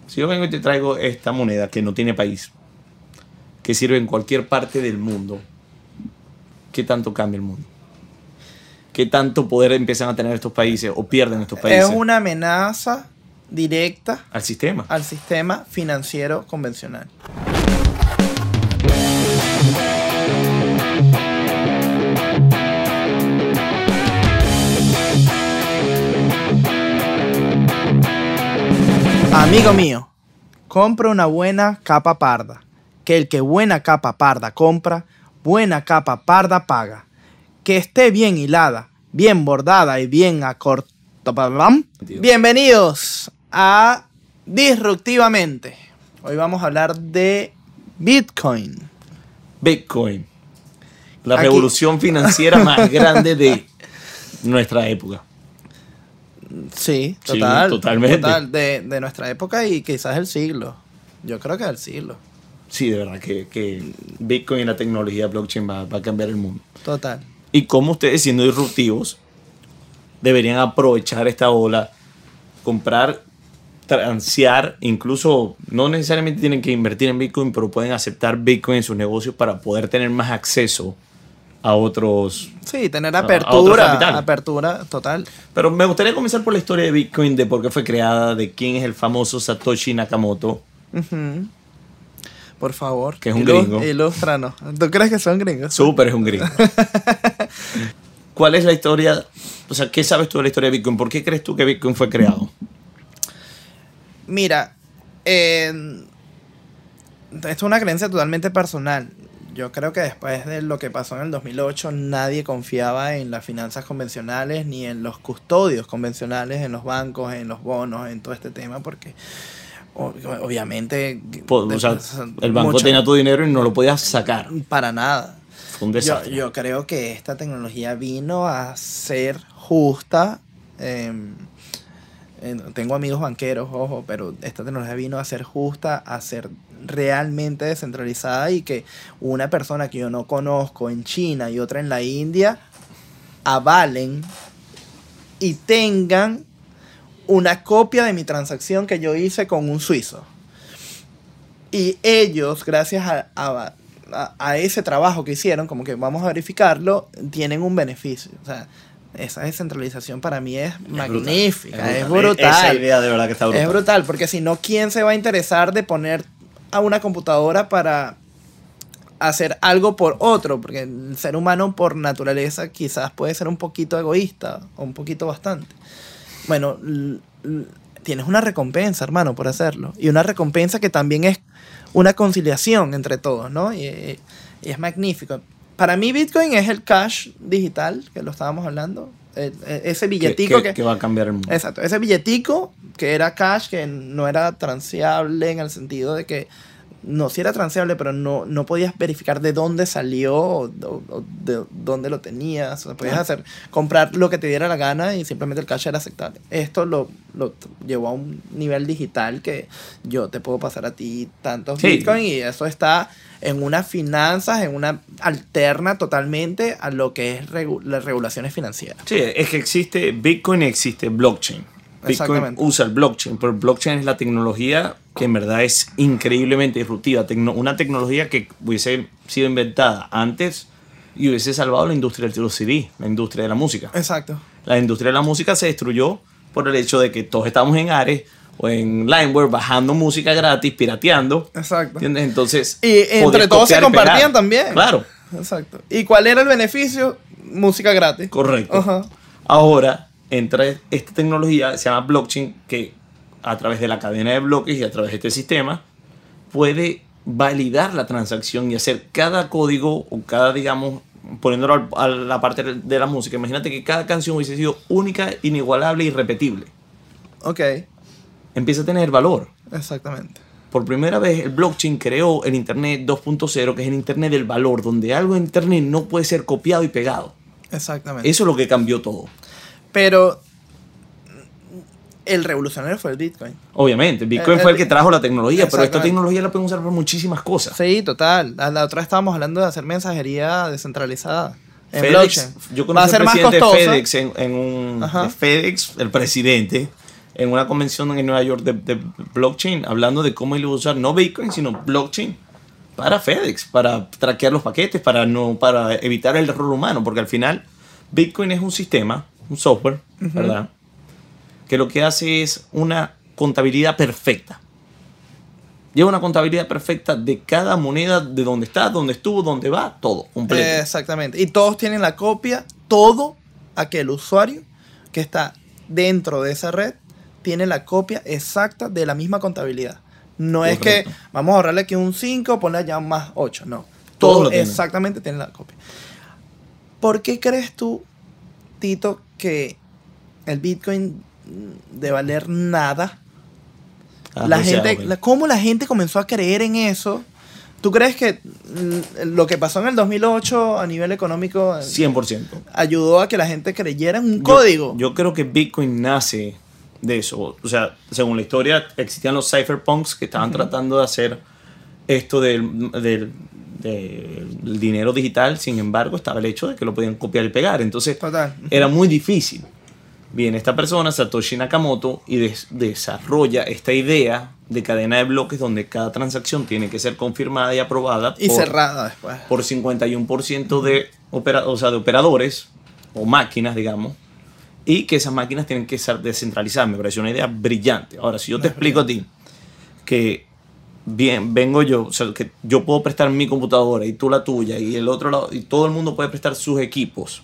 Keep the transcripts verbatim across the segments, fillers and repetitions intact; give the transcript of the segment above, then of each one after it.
Si yo vengo y te traigo esta moneda que no tiene país, que sirve en cualquier parte del mundo, ¿qué tanto cambia el mundo? ¿Qué tanto poder empiezan a tener estos países o pierden estos países? Es una amenaza directa al sistema. Al sistema financiero convencional. Amigo mío, compra una buena capa parda, que el que buena capa parda compra, buena capa parda paga. Que esté bien hilada, bien bordada y bien acortada. Bienvenidos a Disruptivamente. Hoy vamos a hablar de Bitcoin. Bitcoin. La Aquí. revolución financiera más grande de nuestra época. Sí, total. Sí, totalmente. Total, de, de nuestra época y quizás el siglo. Yo creo que el siglo. Sí, de verdad que, que Bitcoin y la tecnología blockchain va, va a cambiar el mundo. Total. Y cómo ustedes, siendo disruptivos, deberían aprovechar esta ola, comprar, transear, incluso no necesariamente tienen que invertir en Bitcoin, pero pueden aceptar Bitcoin en sus negocios para poder tener más acceso a otros. Sí, tener a- apertura. a otros capitales. Apertura total. Pero me gustaría comenzar por la historia de Bitcoin, de por qué fue creada, de quién es el famoso Satoshi Nakamoto. Uh-huh. Por favor. Que es un Ilus- gringo. Ilústranos. ¿Tú crees que son gringos? Súper es un gringo. ¿Cuál es la historia? O sea, ¿qué sabes tú de la historia de Bitcoin? ¿Por qué crees tú que Bitcoin fue creado? Mira, eh, esto es una creencia totalmente personal. Yo creo que después de lo que pasó en el dos mil ocho, nadie confiaba en las finanzas convencionales ni en los custodios convencionales, en los bancos, en los bonos, en todo este tema, porque o- obviamente... Po- o sea, el banco mucho- tenía tu dinero y no lo podías sacar. Para nada. Fue un Yo, desastre. yo creo que esta tecnología vino a ser justa. eh, eh, tengo amigos banqueros, ojo, pero esta tecnología vino a ser justa, a ser realmente descentralizada y que una persona que yo no conozco en China y otra en la India avalen y tengan una copia de mi transacción que yo hice con un suizo. Y ellos, gracias a, a, a, a ese trabajo que hicieron, como que vamos a verificarlo, tienen un beneficio. O sea, esa descentralización para mí es, magnífica, es brutal. Esa idea de verdad que está brutal. Es brutal, porque si no, ¿quién se va a interesar de poner a una computadora para hacer algo por otro? Porque el ser humano por naturaleza quizás puede ser un poquito egoísta, o un poquito bastante. Bueno, l- l- tienes una recompensa, hermano, por hacerlo. Y una recompensa que también es una conciliación entre todos, ¿no? Y, y es magnífico. Para mí Bitcoin es el cash digital, que lo estábamos hablando. El- el- ese Que, billetico que- que... que va a cambiar el mundo. Exacto, ese billetico que era cash, que no era transeable en el sentido de que, no, sí era transeable, pero no, no podías verificar de dónde salió o, o- o de dónde lo tenías. O sea, podías Ah. hacer, comprar lo que te diera la gana y simplemente el cash era aceptable. Esto lo, lo t- llevó a un nivel digital que yo te puedo pasar a ti tantos Sí. Bitcoin y eso está en unas finanzas, en una alterna totalmente a lo que es regu- las regulaciones financieras. Sí, es que existe Bitcoin y existe blockchain. Bitcoin Exactamente. usa el blockchain, pero el blockchain es la tecnología que en verdad es increíblemente disruptiva. Tecno- una tecnología que hubiese sido inventada antes y hubiese salvado la industria de los C D, la industria de la música. Exacto. La industria de la música se destruyó por el hecho de que todos estábamos en Ares o en Limeware bajando música gratis, pirateando. Exacto. ¿Entiendes? Entonces, Y entre podías todos se copiar y compartían pegar. también. Claro, Exacto. ¿Y cuál era el beneficio? Música gratis. correcto. Ajá. Ahora entra esta tecnología, se llama blockchain, que a través de la cadena de bloques y a través de este sistema puede validar la transacción y hacer cada código o cada, digamos, poniéndolo al- a la parte de la música. Imagínate que cada canción hubiese sido única, inigualable y irrepetible. Ok. Empieza a tener valor. Exactamente. Por primera vez el blockchain creó el Internet dos punto cero, que es el Internet del valor, donde algo en Internet no puede ser copiado y pegado. Exactamente. Eso es lo que cambió todo. Pero el revolucionario fue el Bitcoin. Obviamente, Bitcoin Eh, fue el eh, que trajo la tecnología, pero esta exactamente. tecnología la pueden usar para muchísimas cosas. Sí, total. La, la otra estábamos hablando de hacer mensajería descentralizada. En FedEx, blockchain. yo Va a conocí al ser más presidente de costosa. FedEx en, en un Ajá. de FedEx, el presidente, en una convención en Nueva York de, de blockchain, hablando de cómo él iba a usar no Bitcoin, sino blockchain para FedEx, para traquear los paquetes, para, no, para evitar el error humano, porque al final Bitcoin es un sistema, un software, uh-huh. ¿verdad? Que lo que hace es una contabilidad perfecta. Lleva una contabilidad perfecta de cada moneda, de dónde está, dónde estuvo, dónde va, todo, completo. Eh, exactamente. Y todos tienen la copia, todo aquel usuario que está dentro de esa red tiene la copia exacta de la misma contabilidad. No Correcto. Es que vamos a ahorrarle aquí un cinco, ponle allá más ocho, no. Todos Todo lo tienen. Exactamente tienen la copia. ¿Por qué crees tú, Tito, que el Bitcoin de valer nada? Ah, la gente, sea, la, ¿Cómo la gente comenzó a creer en eso? ¿Tú crees que lo que pasó en el dos mil ocho a nivel económico cien por ciento ayudó a que la gente creyera en un yo, código? Yo creo que Bitcoin nace de eso. O sea, según la historia, existían los cypherpunks que estaban uh-huh. tratando de hacer esto del, del, del dinero digital. Sin embargo, estaba el hecho de que lo podían copiar y pegar. Entonces, Total. Uh-huh. era muy difícil. Bien, esta persona, Satoshi Nakamoto, y des- desarrolla esta idea de cadena de bloques donde cada transacción tiene que ser confirmada y aprobada y por, cerrada después por cincuenta y uno por ciento de, opera- o sea, de operadores o máquinas, digamos, y que esas máquinas tienen que ser descentralizadas. Me pareció una idea brillante. Ahora, si yo te no explico brillante. a ti que bien, vengo yo, o sea, que yo puedo prestar mi computadora y tú la tuya y el otro lado, y todo el mundo puede prestar sus equipos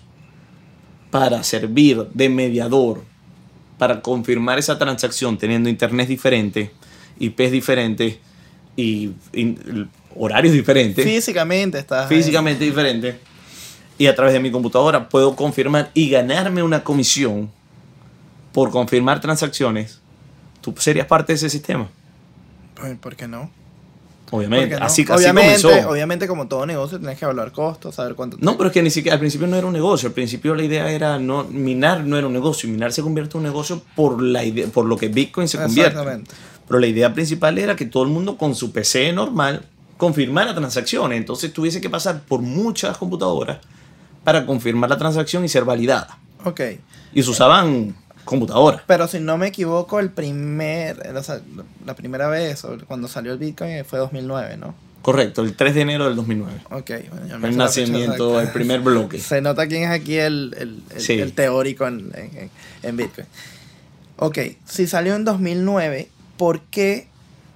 para servir de mediador, para confirmar esa transacción teniendo internet diferente, I Pes diferentes y, y horarios diferentes. Físicamente está. Físicamente ahí. diferente. Y a través de mi computadora puedo confirmar y ganarme una comisión por confirmar transacciones. ¿Tú serías parte de ese sistema? ¿Por qué no? Obviamente, no? así, obviamente, así comenzó. Obviamente, como todo negocio, tienes que evaluar costos, saber cuánto... No, pero es que ni siquiera, al principio no era un negocio. Al principio la idea era, no, minar no era un negocio. Minar se convierte en un negocio por, la idea, por lo que Bitcoin se convierte. Exactamente. Pero la idea principal era que todo el mundo con su P C normal confirmara transacciones. Entonces tuviese que pasar por muchas computadoras para confirmar la transacción y ser validada. Ok. Y se usaban computadoras. Pero si no me equivoco, el primer, o sea, la primera vez cuando salió el Bitcoin fue dos mil nueve, ¿no? Correcto, el tres de enero del dos mil nueve. Ok. Bueno, el nacimiento, el primer bloque. Se nota quién es aquí el, el, el, sí. el teórico en, en, en Bitcoin. Ok, si salió en dos mil nueve, ¿por qué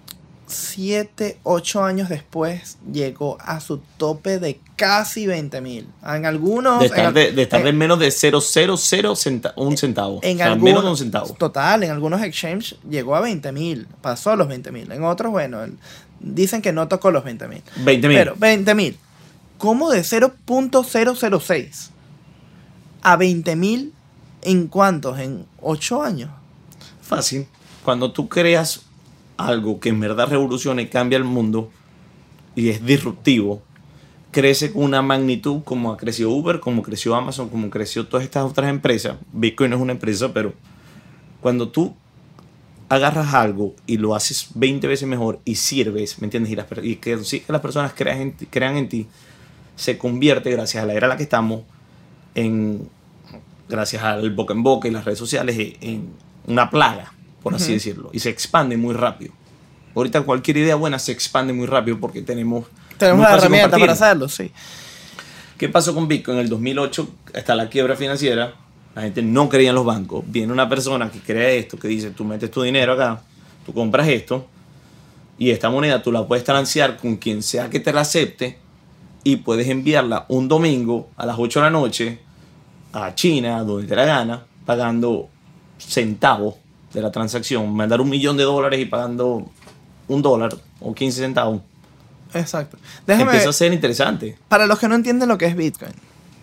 siete, ocho años después llegó a su tope de casi veinte mil? En algunos... De estar, en, de, de estar en, de menos de cero coma cero cero centa, un centavo. En o sea, algunos, menos de un centavo. Total, en algunos exchanges llegó a veinte mil. Pasó los veinte mil. En otros, bueno, el, dicen que no tocó los veinte mil. veinte mil. Pero veinte mil. ¿Cómo de cero punto cero cero seis a veinte mil en cuántos? En ocho años. Fácil. Cuando tú creas algo que en verdad revoluciona y cambia el mundo y es disruptivo, crece con una magnitud como ha crecido Uber, como creció Amazon, como creció todas estas otras empresas. Bitcoin no es una empresa, pero cuando tú agarras algo y lo haces veinte veces mejor y sirves, ¿me entiendes? Y, las, y que, sí, que las personas crean en, ti, crean en ti, se convierte, gracias a la era en la que estamos, en, gracias al boca en boca y las redes sociales, en una plaga, por así uh-huh. decirlo, y se expande muy rápido. Ahorita cualquier idea buena se expande muy rápido porque tenemos... Tenemos la herramienta para hacerlo, sí. ¿Qué pasó con Bitcoin? En el dos mil ocho, hasta la quiebra financiera, la gente no creía en los bancos. Viene una persona que crea esto, que dice, tú metes tu dinero acá, tú compras esto, y esta moneda tú la puedes transear con quien sea que te la acepte, y puedes enviarla un domingo a las ocho de la noche a China, donde te la gana, pagando centavos de la transacción. Mandar un millón de dólares y pagando un dólar o quince centavos. Exacto. Déjame, empieza a ser interesante. Para los que no entienden lo que es Bitcoin.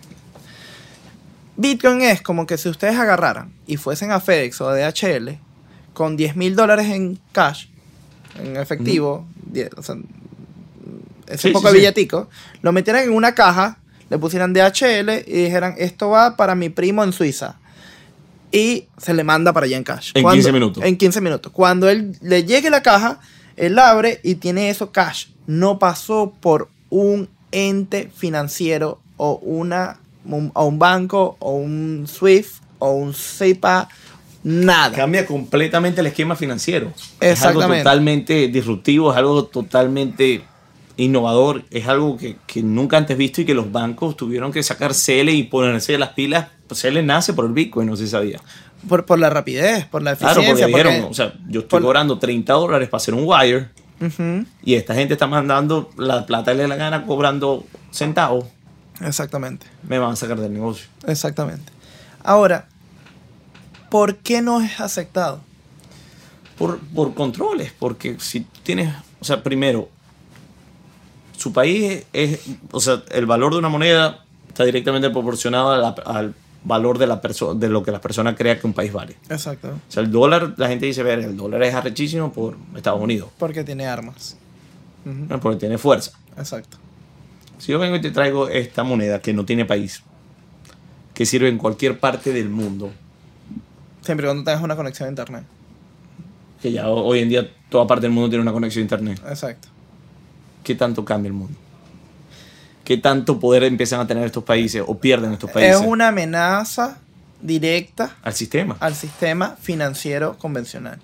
Bitcoin es como que si ustedes agarraran y fuesen a FedEx o a D H L con diez mil dólares en cash, en efectivo, mm. diez, o sea, ese sí, poco sí, de billetico, sí. lo metieran en una caja, le pusieran D H L y dijeran, esto va para mi primo en Suiza. Y se le manda para allá en cash. En Cuando, quince minutos. En quince minutos. Cuando él le llegue la caja, él abre y tiene eso cash. No pasó por un ente financiero o una un, o un banco o un Swift o un SEPA. nada. Cambia completamente el esquema financiero. Es Exactamente. algo totalmente disruptivo, es algo totalmente innovador, es algo que, que nunca antes visto y que los bancos tuvieron que sacar C L y ponerse las pilas. Pues C L nace por el Bitcoin, no se sabía. Por, por la rapidez, por la Claro, eficiencia. porque dijeron, porque- o sea, yo estoy por- cobrando treinta dólares para hacer un wire Ujú, y esta gente está mandando la plata que le da la gana cobrando centavos. exactamente, Me van a sacar del negocio. exactamente. Ahora, ¿por qué no es aceptado? Por, por controles, porque si tienes, o sea, primero, su país es, o sea, el valor de una moneda está directamente proporcionado a la- al valor de la persona, de lo que la persona crea que un país vale. Exacto. O sea, el dólar, la gente dice, ver, el dólar es arrechísimo por Estados Unidos, Porque tiene armas. Ujú, ¿no? Porque tiene fuerza. exacto. Si yo vengo y te traigo esta moneda que no tiene país, que sirve en cualquier parte del mundo, Siempre y cuando tengas una conexión a internet. que ya ho- hoy en día toda parte del mundo tiene una conexión a internet, Exacto. ¿qué tanto cambia el mundo? ¿Qué tanto poder empiezan a tener estos países o pierden estos países Es una amenaza directa al sistema? al sistema financiero convencional.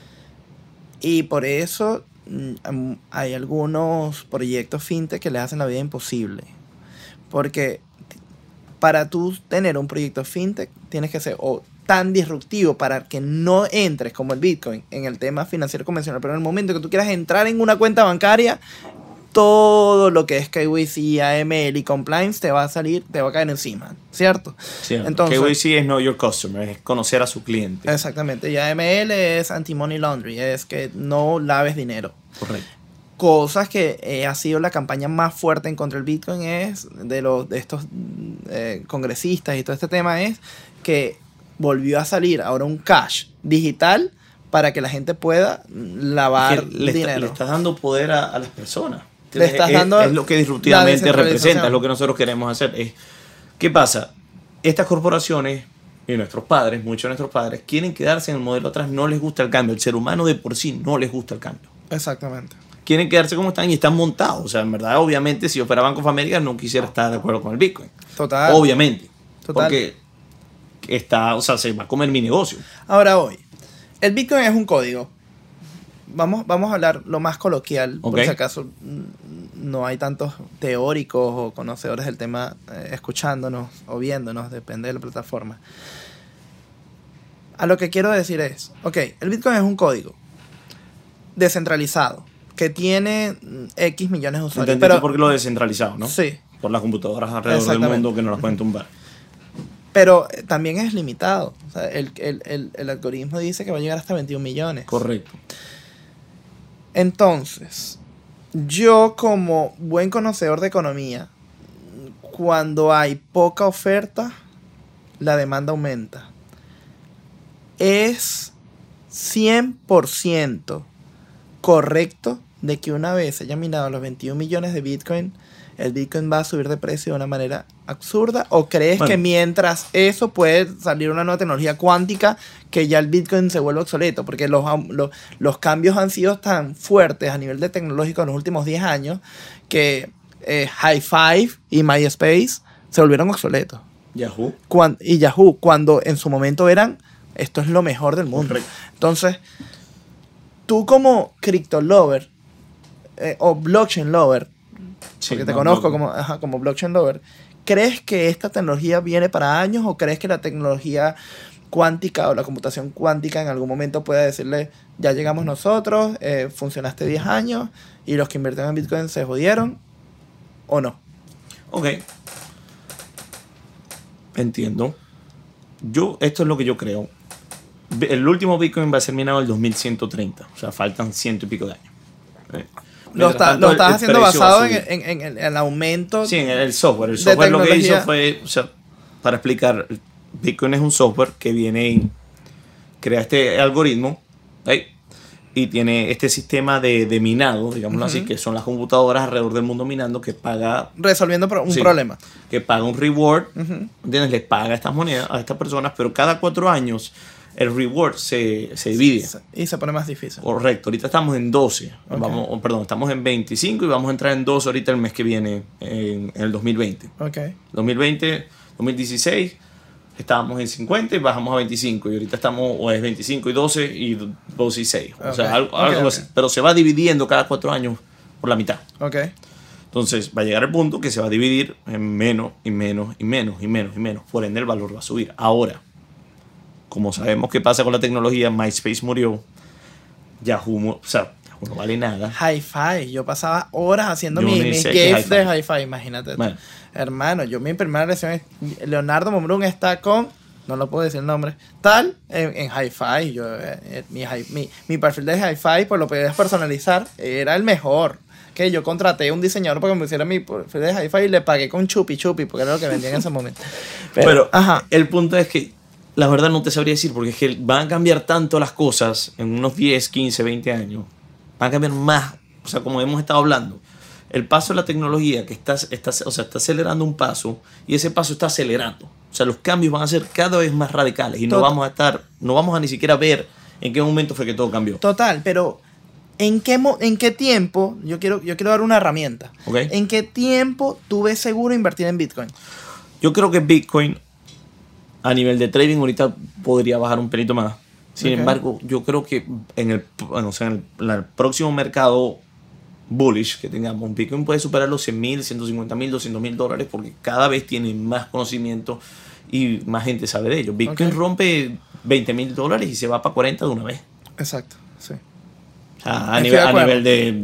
Y por eso mm, am- hay algunos proyectos fintech que les hacen la vida imposible. Porque t- para tú tener un proyecto fintech tienes que ser o tan disruptivo para que no entres como el Bitcoin en el tema financiero convencional. Pero en el momento que tú quieras entrar en una cuenta bancaria, todo lo que es K Y C, A M L y compliance te va a salir, te va a caer encima, ¿cierto? Sí, Entonces- K Y C es Know Your Customer, es conocer a su cliente. Exactamente. Y A M L es anti-money laundry, es que no laves dinero. Correcto. Cosas que eh, ha sido la campaña más fuerte en contra del Bitcoin es de los de estos eh, congresistas y todo este tema es que volvió a salir ahora un cash digital para que la gente pueda lavar Es que le, está- dinero. le estás dando poder a, a las personas. Le estás es, dando es lo que la disruptivamente descentralización. representa, es lo que nosotros queremos hacer. Es, ¿qué pasa? Estas corporaciones y nuestros padres, muchos de nuestros padres, quieren quedarse en el modelo atrás, no les gusta el cambio. El ser humano de por sí no les gusta el cambio. Exactamente. Quieren quedarse como están y están montados. O sea, en verdad, obviamente, si yo fuera Bank of America, no quisiera estar de acuerdo con el Bitcoin. Total. Obviamente. Total. Porque está, o sea, se va a comer mi negocio. Ahora hoy, el Bitcoin es un código. Vamos, vamos a hablar lo más coloquial, por Ok. si acaso mm, no hay tantos teóricos o conocedores del tema eh, escuchándonos o viéndonos, depende de la plataforma. A lo que quiero decir es, ok, el Bitcoin es un código descentralizado que tiene mm, X millones de usuarios. ¿Entendiste Pero, por qué lo descentralizado, no? sí, Por las computadoras alrededor del Exactamente. mundo que no las pueden tumbar. pero eh, también es limitado. O sea, el, el, el, el algoritmo dice que va a llegar hasta veintiún millones. Correcto. Entonces, yo como buen conocedor de economía, cuando hay poca oferta, la demanda aumenta. Es cien por ciento correcto de que una vez se haya minado los veintiún millones de Bitcoin, el Bitcoin va a subir de precio de una manera absurda. ¿O crees Bueno. que mientras eso puede salir una nueva tecnología cuántica que ya el Bitcoin se vuelve obsoleto? Porque los, am- los, los cambios han sido tan fuertes a nivel de tecnológico en los últimos diez años que eh, High Five y MySpace se volvieron obsoletos. Yahoo. Cuan- y Yahoo, cuando en su momento eran, esto es lo mejor del mundo. Correcto. Entonces, tú como crypto lover eh, o blockchain lover, Sí, porque te no, conozco no. como, ajá, como blockchain lover, ¿crees que esta tecnología viene para años o crees que la tecnología cuántica o la computación cuántica en algún momento pueda decirle, ya llegamos nosotros, eh, funcionaste diez años y los que invirtieron en Bitcoin se jodieron o no? Ok. Entiendo. Yo, esto es lo que yo creo. El último Bitcoin va a ser minado en el dos mil ciento treinta. O sea, faltan ciento y pico de años. Eh, Lo, mientras está- tanto, lo el- estás el haciendo precio va a basado en, subir. en- en el, el aumento. Sí, en el software. El de software lo que tecnología. hizo fue, o sea, para explicar, Bitcoin es un software que viene y crea este algoritmo, ¿sí? Y tiene este sistema de, de minado, digámoslo así, Ujú. que son las computadoras alrededor del mundo minando que paga, Resolviendo pro- un Sí. problema. que paga un reward, Ujú. ¿entiendes? Les paga estas monedas a estas personas, pero cada cuatro años el reward se, se divide. Y se pone más difícil. Correcto, ahorita estamos en doce, Ok. vamos, oh, perdón, estamos en veinticinco y vamos a entrar en doce ahorita el mes que viene, en, en el dos mil veinte. Ok. dos mil veinte, dos mil dieciséis, estábamos en cincuenta y bajamos a veinticinco. Y ahorita estamos, o es veinticinco y doce y doce y seis. O Okay. sea, algo, Okay, algo okay. así. Pero se va dividiendo cada cuatro años por la mitad. Ok. Entonces va a llegar el punto que se va a dividir en menos y menos y menos y menos y menos. Por ende el valor va a subir. Ahora, como sabemos qué pasa con la tecnología, MySpace murió. Yahoo, mu- o sea, Yahoo no vale nada. Hi-Fi. Yo pasaba horas haciendo Yo mi- ni mis sé qué es GIFs de Hi-Fi. Hi-Fi, imagínate. tú. Bueno. Hermano, yo mi primera lección es Leonardo Mombrun está con, no lo puedo decir el nombre, tal, en, en Hi-Fi. Yo, eh, eh, mi, hi- mi, mi perfil de Hi-Fi, pues lo podías personalizar, era el mejor. Que yo contraté un diseñador para que me hiciera mi perfil de Hi-Fi y le pagué con Chupi Chupi, porque era lo que vendía en ese momento. Pero, Pero ajá. el punto es que la verdad no te sabría decir, porque es que van a cambiar tanto las cosas en unos diez, quince, veinte años. Van a cambiar más, o sea, como hemos estado hablando. El paso de la tecnología que está, está, o sea, está acelerando un paso y ese paso está acelerando. O sea, los cambios van a ser cada vez más radicales y no Total. vamos a estar, no vamos a ni siquiera ver en qué momento fue que todo cambió. Total, pero ¿en qué, mo- en qué tiempo? Yo quiero, yo quiero dar una herramienta. ¿Ok? ¿En qué tiempo tú ves seguro invertir en Bitcoin? Yo creo que Bitcoin a nivel de trading ahorita podría bajar un pelito más. Sin Ok. embargo, yo creo que en el, bueno, o sea, en el, en el próximo mercado bullish que tengamos, Bitcoin puede superar los cien mil, ciento cincuenta mil, doscientos mil dólares porque cada vez tiene más conocimiento y más gente sabe de ello. Bitcoin Ok. rompe veinte mil dólares y se va para cuarenta de una vez. Exacto, sí. O sea, a, Estoy nivel, de a acuerdo. nivel de,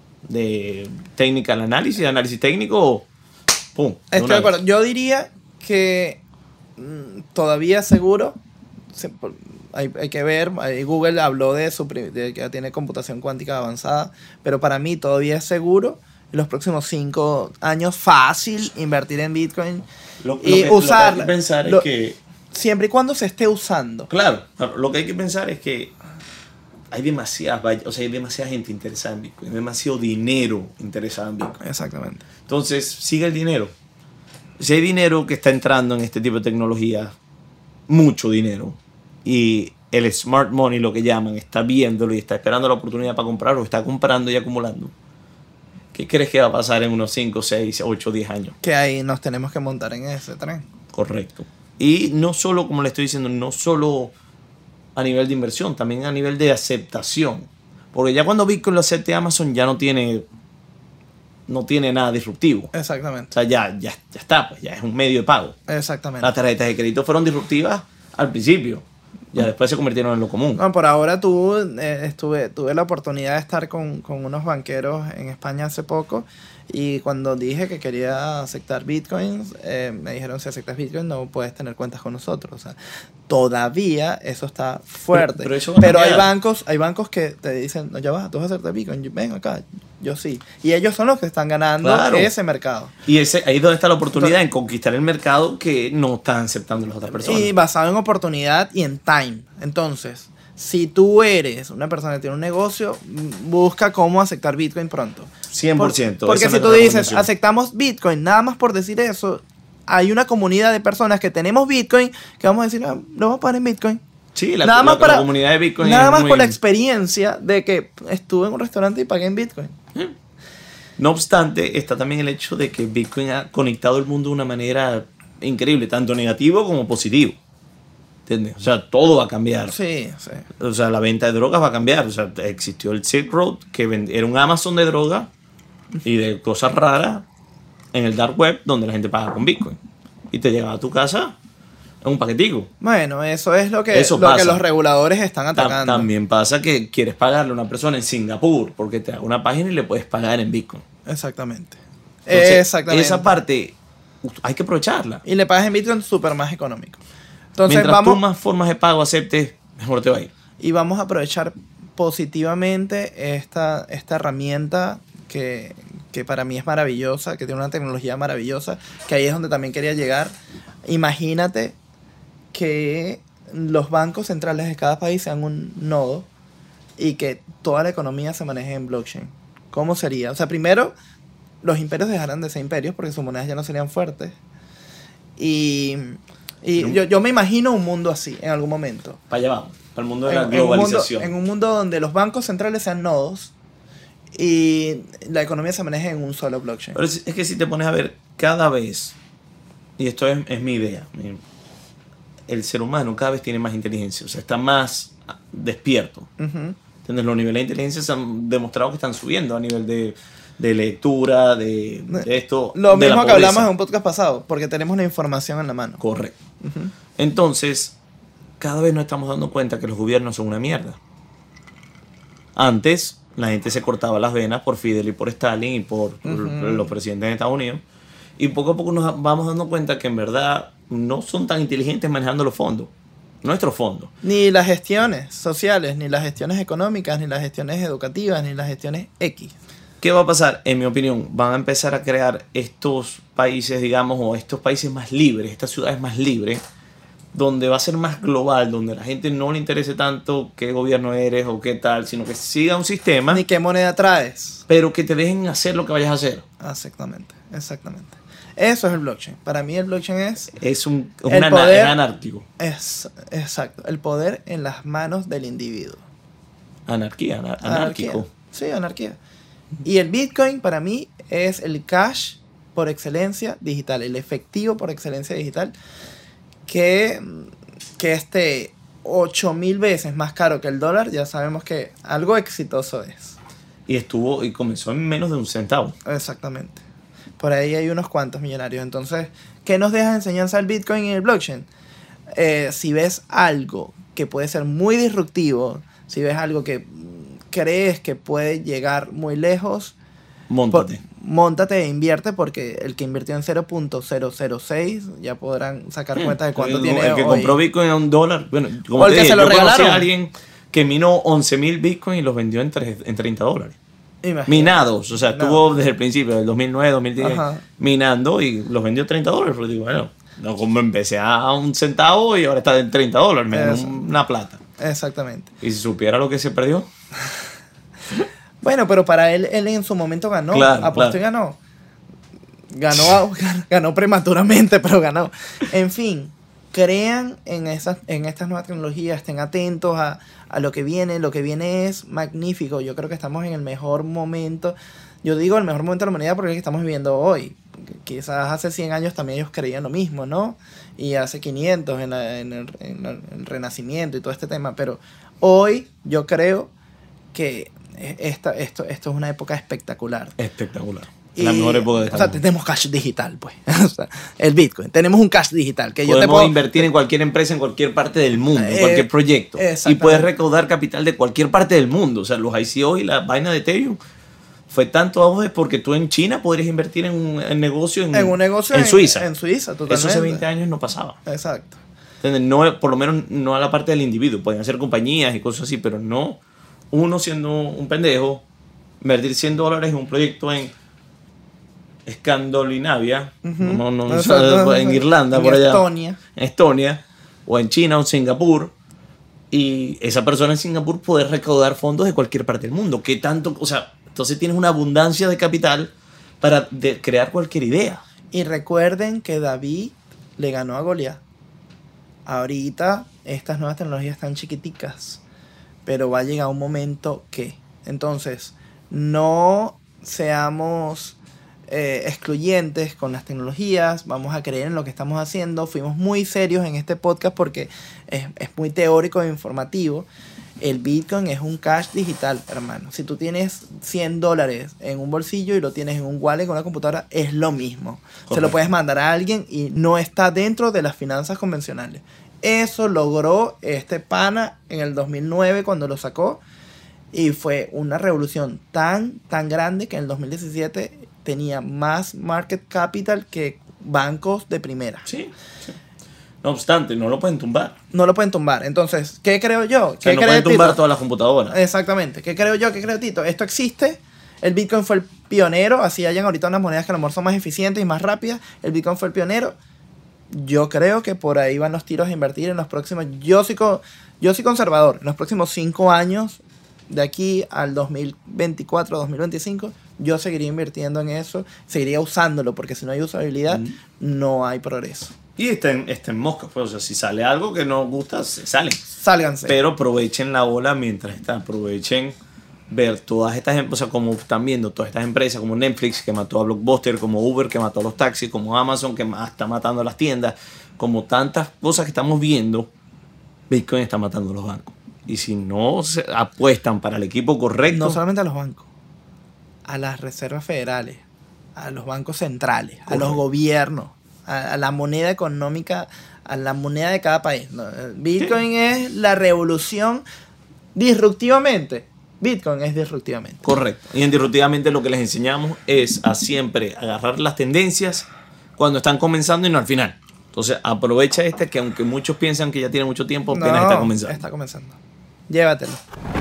de technical análisis, análisis técnico, pum. de Estoy una de vez. acuerdo. Yo diría que mm, todavía seguro, se- por- hay, hay que ver, ahí Google habló de, su, pri- de que tiene computación cuántica avanzada, pero para mí todavía es seguro en los próximos cinco años fácil invertir en Bitcoin Lo, lo y que, lo que usarla. hay que pensar Lo- es que, siempre y cuando se esté usando. claro, claro, lo que hay que pensar es que hay demasiada, o sea, hay demasiada gente interesada en Bitcoin, hay demasiado dinero interesado en Bitcoin. Exactamente. Entonces, sigue el dinero. Si hay dinero que está entrando en este tipo de tecnología, mucho dinero, y el smart money, lo que llaman, está viéndolo y está esperando la oportunidad para comprar o está comprando y acumulando, ¿qué crees que va a pasar en unos cinco, seis, ocho, diez años? Que ahí nos tenemos que montar en ese tren. Correcto. Y no solo, como le estoy diciendo, no solo a nivel de inversión, también a nivel de aceptación. Porque ya cuando Bitcoin lo acepte Amazon ya no tiene, no tiene nada disruptivo. O Exactamente. sea, ya, ya, ya está, pues ya es un medio de pago. Exactamente. Las tarjetas de crédito fueron disruptivas al principio. Ya después se convirtieron en lo común. No, por ahora tú, eh, estuve, tuve la oportunidad de estar con, con unos banqueros en España hace poco y cuando dije que quería aceptar bitcoins, eh, me dijeron si aceptas bitcoin no puedes tener cuentas con nosotros. O sea, todavía eso está fuerte. Pero- pero eso va a Pero hay cambiar. bancos, hay bancos que te dicen, no, ya vas, tú vas a aceptar bitcoin, Yo- ven acá, yo sí. Y ellos son los que están ganando Claro. ese mercado. Y ese, ahí es donde está la oportunidad en conquistar el mercado que no están aceptando las otras personas. Y basado en oportunidad y en time. Entonces, si tú eres una persona que tiene un negocio, mm, busca cómo aceptar Bitcoin pronto. cien por ciento. Por- porque esa si es tú nuestra dices, recomendación. aceptamos Bitcoin, nada más por decir eso, hay una comunidad de personas que tenemos Bitcoin que vamos a decir, ah, lo vamos a pagar en Bitcoin. Sí, la, nada la- más la para- comunidad de Bitcoin Nada es más muy- por la experiencia de que estuve en un restaurante y pagué en Bitcoin. No obstante, está también el hecho de que Bitcoin ha conectado el mundo de una manera increíble, tanto negativo como positivo. ¿Entiendes? O sea, todo va a cambiar. Sí, sí. O sea, la venta de drogas va a cambiar. O sea, existió el Silk Road, que vend- era un Amazon de droga y de cosas raras en el dark web, donde la gente paga con Bitcoin. Y te llegaba a tu casa en un paquetico. Bueno, eso es lo que, Eso lo que pasa. los reguladores están Tam- atacando. También pasa que quieres pagarle a una persona en Singapur porque te da una página y le puedes pagar en Bitcoin. Exactamente. Entonces, Exactamente. esa parte uh, hay que aprovecharla. Y le pagas en Bitcoin súper más económico. Entonces Mientras vamos, tú más formas de pago aceptes, mejor te va a ir. y vamos a aprovechar positivamente esta, esta herramienta que, que para mí es maravillosa, que tiene una tecnología maravillosa, que ahí es donde también quería llegar. Imagínate que los bancos centrales de cada país sean un nodo y que toda la economía se maneje en blockchain. ¿Cómo sería? O sea, primero, los imperios dejarán de ser imperios porque sus monedas ya no serían fuertes. Y, y Pero- yo, yo me imagino un mundo así en algún momento. Para allá vamos, para el mundo de la En, en un mundo, globalización. en un mundo donde los bancos centrales sean nodos y la economía se maneje en un solo blockchain. Pero es, es que si te pones a ver, cada vez, y esto es, es mi idea, mi- el ser humano cada vez tiene más inteligencia, o sea, está más despierto. Uh-huh. ¿Entiendes? Los niveles de inteligencia se han demostrado que están subiendo a nivel de, de lectura, de, de esto. Lo de mismo la que hablamos pobreza. en un podcast pasado, porque tenemos la información en la mano. Correcto. Uh-huh. Entonces, cada vez nos estamos dando cuenta que los gobiernos son una mierda. Antes, la gente se cortaba las venas por Fidel y por Stalin y por Uh-huh. los presidentes de Estados Unidos. Y poco a poco nos vamos dando cuenta que en verdad no son tan inteligentes manejando los fondos. Nuestros fondos. Ni las gestiones sociales, ni las gestiones económicas, ni las gestiones educativas, ni las gestiones X. ¿Qué va a pasar? En mi opinión, van a empezar a crear estos países, digamos, o estos países más libres, estas ciudades más libres, donde va a ser más global, donde a la gente no le interese tanto qué gobierno eres o qué tal, sino que siga un sistema, Ni qué moneda traes. pero que te dejen hacer lo que vayas a hacer. Exactamente, exactamente. Eso es el blockchain. Para mí el blockchain es, Es un es El una- poder- es anárquico. es exacto, el poder en las manos del individuo. Anarquía, anar- Anarquía. anárquico. Sí, anarquía. Y el Bitcoin para mí es el cash por excelencia digital, el efectivo por excelencia digital, que, que este ocho mil veces más caro que el dólar. Ya sabemos que algo exitoso es. Y estuvo, y comenzó en menos de un centavo. Exactamente. Por ahí hay unos cuantos millonarios. Entonces, ¿qué nos deja de enseñanza el Bitcoin y el blockchain? Eh, si ves algo que puede ser muy disruptivo, si ves algo que mm, crees que puede llegar muy lejos, Móntate. por- móntate e invierte, porque el que invirtió en cero punto cero cero seis ya podrán sacar cuenta de cuánto el, tiene el que hoy. compró Bitcoin a un dólar. Bueno, como O el te que dije, se lo yo conocí regalaron. a alguien que minó once mil Bitcoin y los vendió en, tres- en treinta dólares. Imagínate. Minados, o sea, Minado. estuvo desde el principio, del dos mil nueve, dos mil diez, Ajá. minando y los vendió treinta dólares. Pero digo, bueno, no, como empecé a un centavo y ahora está en treinta dólares, me ganó Eso. una plata. Exactamente. Y si supiera lo que se perdió, Bueno, pero para él, él en su momento ganó. Claro, Apostó claro. y ganó. Ganó, ganó prematuramente, pero ganó. En fin, crean en, esas, en estas nuevas tecnologías, estén atentos a, a lo que viene. Lo que viene es magnífico. Yo creo que estamos en el mejor momento. Yo digo el mejor momento de la humanidad porque es el que estamos viviendo hoy. Quizás hace cien años también ellos creían lo mismo, ¿no? Y hace quinientos en, la- en el, en el- en el Renacimiento y todo este tema. Pero hoy yo creo que esta, esto, esto es una época espectacular. espectacular. Y, La mejor época de O sea, tenemos cash digital, pues. O sea, el Bitcoin. Tenemos un cash digital que yo te Podemos puedo invertir en cualquier empresa, en cualquier parte del mundo, en Eh, cualquier proyecto. Y exactamente. puedes recaudar capital de cualquier parte del mundo. O sea, los I C O y la vaina de Ethereum fue tanto auge porque tú en China podrías invertir en un en negocio en, en un negocio en Suiza. En Suiza, totalmente. Eso hace veinte años no pasaba. Exacto. ¿Entiendes? No, por lo menos no a la parte del individuo. Pueden ser compañías y cosas así, pero no uno siendo un pendejo, invertir cien dólares en un proyecto en Escandinavia, Ujú. no, no, Exacto, en Irlanda, en por allá, Estonia. en Estonia, o en China o en Singapur, y esa persona en Singapur puede recaudar fondos de cualquier parte del mundo. ¿Qué tanto? O sea, entonces tienes una abundancia de capital para de- crear cualquier idea. Y recuerden que David le ganó a Goliat. Ahorita estas nuevas tecnologías están chiquiticas, pero va a llegar un momento que, entonces, no seamos eh, excluyentes con las tecnologías, vamos a creer en lo que estamos haciendo. Fuimos muy serios en este podcast porque es, es muy teórico e informativo. El Bitcoin es un cash digital, hermano. Si tú tienes cien dólares en un bolsillo y lo tienes en un wallet con una computadora, es lo mismo. Se lo Correcto. puedes mandar a alguien y no está dentro de las finanzas convencionales. Eso logró este pana en el dos mil nueve cuando lo sacó. Y fue una revolución tan, tan grande que en el dos mil diecisiete tenía más market capital que bancos de primera. Sí, sí. No obstante, no lo pueden tumbar. No lo pueden tumbar. Entonces, ¿qué creo yo? O sea, ¿Qué no cree pueden tumbar Tito? todas las computadoras. Exactamente. ¿Qué creo yo? ¿Qué creo Tito? Esto existe. El Bitcoin fue el pionero. Así hayan ahorita unas monedas que a lo mejor son más eficientes y más rápidas. El Bitcoin fue el pionero. Yo creo que por ahí van los tiros a invertir en los próximos. Yo soy, co- yo soy conservador. En los próximos cinco años, de aquí al dos mil veinticuatro, dos mil veinticinco, yo seguiría invirtiendo en eso. Seguiría usándolo, porque si no hay usabilidad, Mm. no hay progreso. Y está en, está en mosca, pues. O sea, si sale algo que no gusta, se sale. Sálganse. Pero aprovechen la ola mientras está. Aprovechen ver todas estas, em- o sea, como están viendo todas estas empresas como Netflix que mató a Blockbuster, como Uber que mató a los taxis, como Amazon que ma- está matando a las tiendas, como tantas cosas que estamos viendo, Bitcoin está matando a los bancos. Y si no se apuestan para el equipo correcto, No solamente a los bancos, a las reservas federales, a los bancos centrales, a los Correcto. gobiernos, a, a la moneda económica, a la moneda de cada país. ¿No? Bitcoin es la revolución disruptivamente. Bitcoin es disruptivamente. correcto. Y en Disruptivamente lo que les enseñamos es a siempre agarrar las tendencias cuando están comenzando y no al final. Entonces aprovecha este que aunque muchos piensan que ya tiene mucho tiempo, apenas No, está comenzando. Está comenzando. Llévatelo.